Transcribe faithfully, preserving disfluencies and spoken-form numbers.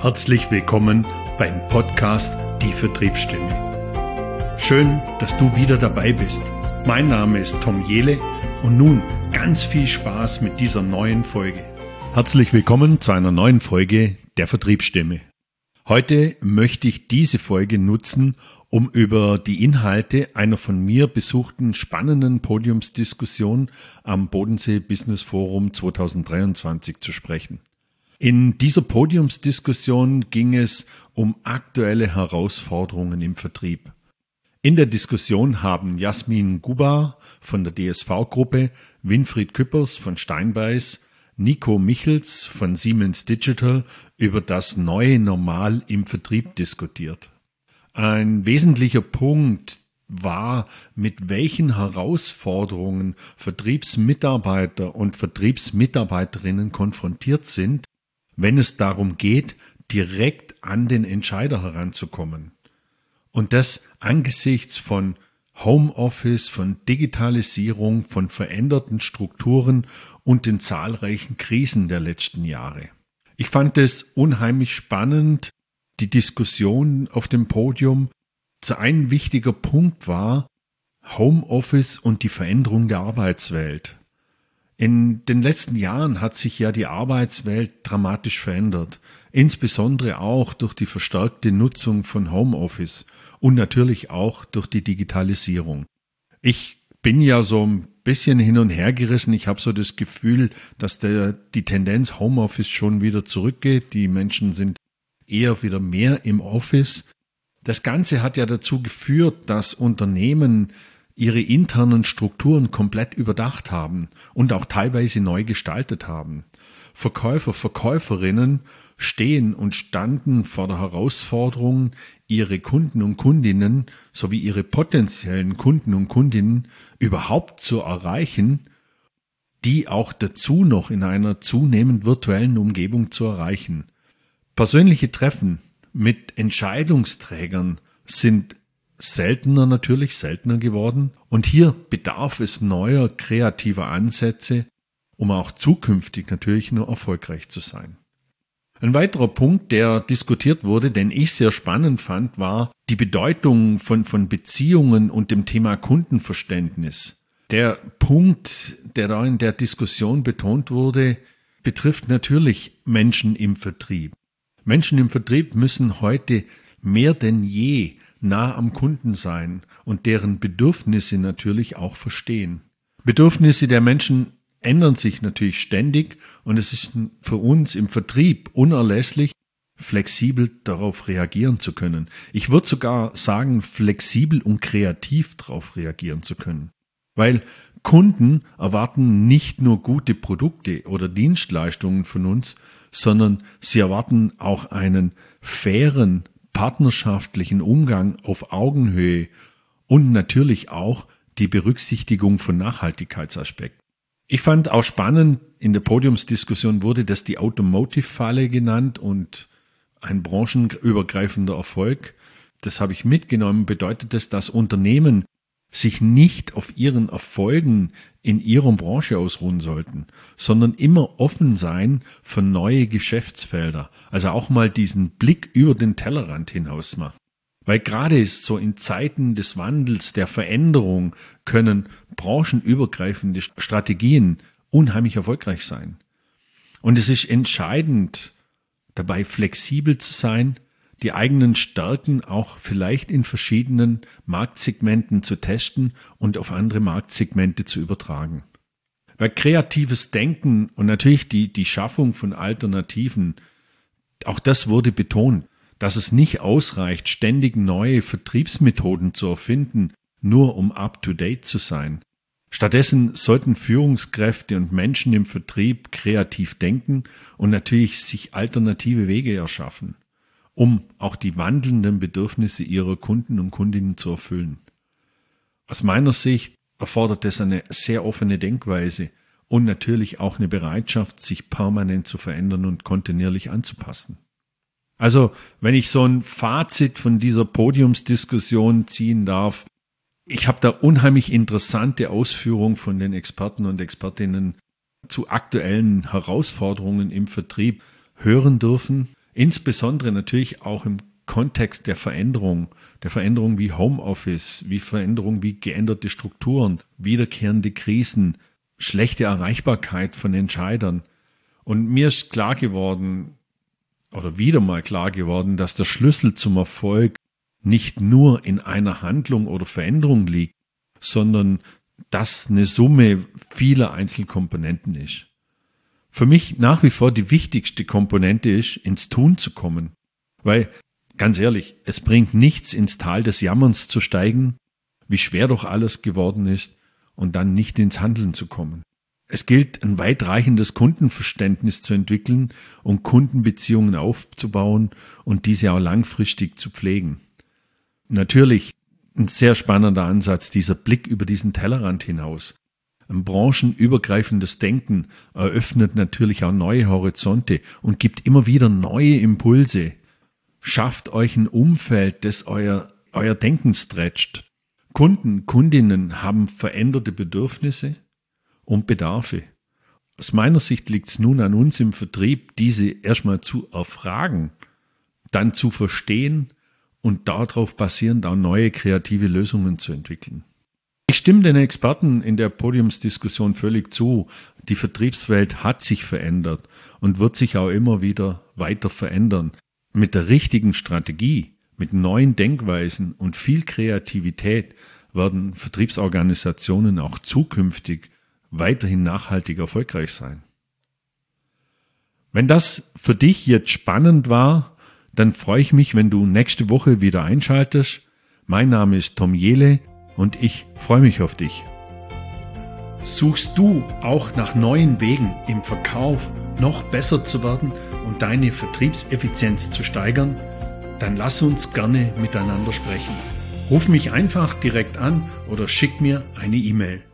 Herzlich willkommen beim Podcast Die Vertriebsstimme. Schön, dass du wieder dabei bist. Mein Name ist Tom Jehle und nun ganz viel Spaß mit dieser neuen Folge. Herzlich willkommen zu einer neuen Folge der Vertriebsstimme. Heute möchte ich diese Folge nutzen, um über die Inhalte einer von mir besuchten spannenden Podiumsdiskussion am Bodensee Business Forum zwanzig dreiundzwanzig zu sprechen. In dieser Podiumsdiskussion ging es um aktuelle Herausforderungen im Vertrieb. In der Diskussion haben Jasmin Gubar von der D S V-Gruppe, Winfried Küppers von Steinbeis, Nico Michels von Siemens Digital über das neue Normal im Vertrieb diskutiert. Ein wesentlicher Punkt war, mit welchen Herausforderungen Vertriebsmitarbeiter und Vertriebsmitarbeiterinnen konfrontiert sind, wenn es darum geht, direkt an den Entscheider heranzukommen. Und das angesichts von Homeoffice, von Digitalisierung, von veränderten Strukturen und den zahlreichen Krisen der letzten Jahre. Ich fand es unheimlich spannend, die Diskussion auf dem Podium. Zu ein wichtiger Punkt war Homeoffice und die Veränderung der Arbeitswelt. In den letzten Jahren hat sich ja die Arbeitswelt dramatisch verändert, insbesondere auch durch die verstärkte Nutzung von Homeoffice und natürlich auch durch die Digitalisierung. Ich bin ja so ein bisschen hin und her gerissen. Ich habe so das Gefühl, dass der, die Tendenz Homeoffice schon wieder zurückgeht. Die Menschen sind eher wieder mehr im Office. Das Ganze hat ja dazu geführt, dass Unternehmen ihre internen Strukturen komplett überdacht haben und auch teilweise neu gestaltet haben. Verkäufer, Verkäuferinnen stehen und standen vor der Herausforderung, ihre Kunden und Kundinnen sowie ihre potenziellen Kunden und Kundinnen überhaupt zu erreichen, die auch dazu noch in einer zunehmend virtuellen Umgebung zu erreichen. Persönliche Treffen mit Entscheidungsträgern sind seltener natürlich, seltener geworden. Und hier bedarf es neuer kreativer Ansätze, um auch zukünftig natürlich nur erfolgreich zu sein. Ein weiterer Punkt, der diskutiert wurde, den ich sehr spannend fand, war die Bedeutung von, von Beziehungen und dem Thema Kundenverständnis. Der Punkt, der da in der Diskussion betont wurde, betrifft natürlich Menschen im Vertrieb. Menschen im Vertrieb müssen heute mehr denn je nah am Kunden sein und deren Bedürfnisse natürlich auch verstehen. Bedürfnisse der Menschen ändern sich natürlich ständig und es ist für uns im Vertrieb unerlässlich, flexibel darauf reagieren zu können. Ich würde sogar sagen, flexibel und kreativ darauf reagieren zu können. Weil Kunden erwarten nicht nur gute Produkte oder Dienstleistungen von uns, sondern sie erwarten auch einen fairen, partnerschaftlichen Umgang auf Augenhöhe und natürlich auch die Berücksichtigung von Nachhaltigkeitsaspekten. Ich fand auch spannend, in der Podiumsdiskussion wurde das die Automotive-Falle genannt und ein branchenübergreifender Erfolg. Das habe ich mitgenommen, bedeutet das, dass Unternehmen sich nicht auf ihren Erfolgen in ihrer Branche ausruhen sollten, sondern immer offen sein für neue Geschäftsfelder. Also auch mal diesen Blick über den Tellerrand hinaus machen. Weil gerade ist so in Zeiten des Wandels, der Veränderung, können branchenübergreifende Strategien unheimlich erfolgreich sein. Und es ist entscheidend, dabei flexibel zu sein, die eigenen Stärken auch vielleicht in verschiedenen Marktsegmenten zu testen und auf andere Marktsegmente zu übertragen. Weil kreatives Denken und natürlich die, die Schaffung von Alternativen, auch das wurde betont, dass es nicht ausreicht, ständig neue Vertriebsmethoden zu erfinden, nur um up-to-date zu sein. Stattdessen sollten Führungskräfte und Menschen im Vertrieb kreativ denken und natürlich sich alternative Wege erschaffen, um auch die wandelnden Bedürfnisse ihrer Kunden und Kundinnen zu erfüllen. Aus meiner Sicht erfordert es eine sehr offene Denkweise und natürlich auch eine Bereitschaft, sich permanent zu verändern und kontinuierlich anzupassen. Also, wenn ich so ein Fazit von dieser Podiumsdiskussion ziehen darf, ich habe da unheimlich interessante Ausführungen von den Experten und Expertinnen zu aktuellen Herausforderungen im Vertrieb hören dürfen. Insbesondere natürlich auch im Kontext der Veränderung, der Veränderung wie Homeoffice, wie Veränderung wie geänderte Strukturen, wiederkehrende Krisen, schlechte Erreichbarkeit von Entscheidern. Und mir ist klar geworden, oder wieder mal klar geworden, dass der Schlüssel zum Erfolg nicht nur in einer Handlung oder Veränderung liegt, sondern dass eine Summe vieler Einzelkomponenten ist. Für mich nach wie vor die wichtigste Komponente ist, ins Tun zu kommen. Weil, ganz ehrlich, es bringt nichts, ins Tal des Jammerns zu steigen, wie schwer doch alles geworden ist, und dann nicht ins Handeln zu kommen. Es gilt, ein weitreichendes Kundenverständnis zu entwickeln und Kundenbeziehungen aufzubauen und diese auch langfristig zu pflegen. Natürlich ein sehr spannender Ansatz, dieser Blick über diesen Tellerrand hinaus. Ein branchenübergreifendes Denken eröffnet natürlich auch neue Horizonte und gibt immer wieder neue Impulse. Schafft euch ein Umfeld, das euer, euer Denken stretcht. Kunden, Kundinnen haben veränderte Bedürfnisse und Bedarfe. Aus meiner Sicht liegt es nun an uns im Vertrieb, diese erstmal zu erfragen, dann zu verstehen und darauf basierend auch neue kreative Lösungen zu entwickeln. Ich stimme den Experten in der Podiumsdiskussion völlig zu. Die Vertriebswelt hat sich verändert und wird sich auch immer wieder weiter verändern. Mit der richtigen Strategie, mit neuen Denkweisen und viel Kreativität werden Vertriebsorganisationen auch zukünftig weiterhin nachhaltig erfolgreich sein. Wenn das für dich jetzt spannend war, dann freue ich mich, wenn du nächste Woche wieder einschaltest. Mein Name ist Tom Jehle und ich freue mich auf dich. Suchst du auch nach neuen Wegen im Verkauf noch besser zu werden und deine Vertriebseffizienz zu steigern? Dann lass uns gerne miteinander sprechen. Ruf mich einfach direkt an oder schick mir eine E-Mail.